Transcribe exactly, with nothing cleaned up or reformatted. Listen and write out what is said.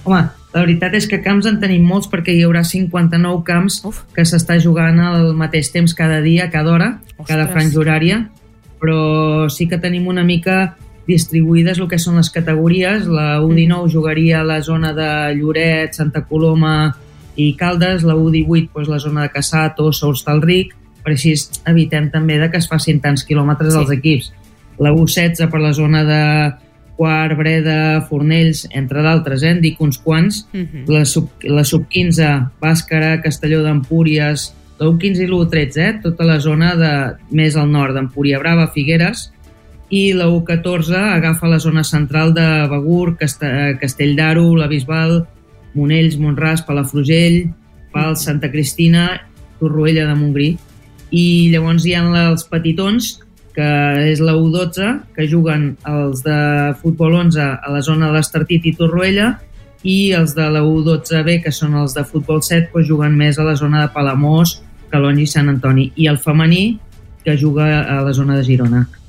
Home, la veritat és que camps en tenim molts perquè hi haurà cinquanta-nou camps Uf. que s'està jugant al mateix temps cada dia, cada hora, Ostres. cada franja horària, però sí que tenim una mica distribuïdes el que són les categories. La U dinou mm. jugaria a la zona de Lloret, Santa Coloma i Caldes, la U divuit doncs, la zona de Cassà, Tossa, Hostalric, per així evitem també de que es facin tants quilòmetres als sí. equips. La U setze per la zona de Quart, Breda, Fornells, entre d'altres, eh? en dic uns quants. Uh-huh. La, sub, la sub quinze, Bàscara, Castelló d'Empúries, la U quinze i la U tretze, eh? tota la zona de, més al nord d'Empúria Brava, Figueres, i la U catorze agafa la zona central de Begur, Cast Castell d'Aro, la Bisbal, Monells, Montràs, Palafrugell, Pals, Santa Cristina, Torroella de Montgrí. I llavors hi ha els petitons, que és la U dotze, que juguen els de futbol onze a la zona de l'Estartit i Torroella, i els de la U dotze B, que són els de futbol set, doncs juguen més a la zona de Palamós, Calonge i Sant Antoni. I el femení, que juga a la zona de Girona.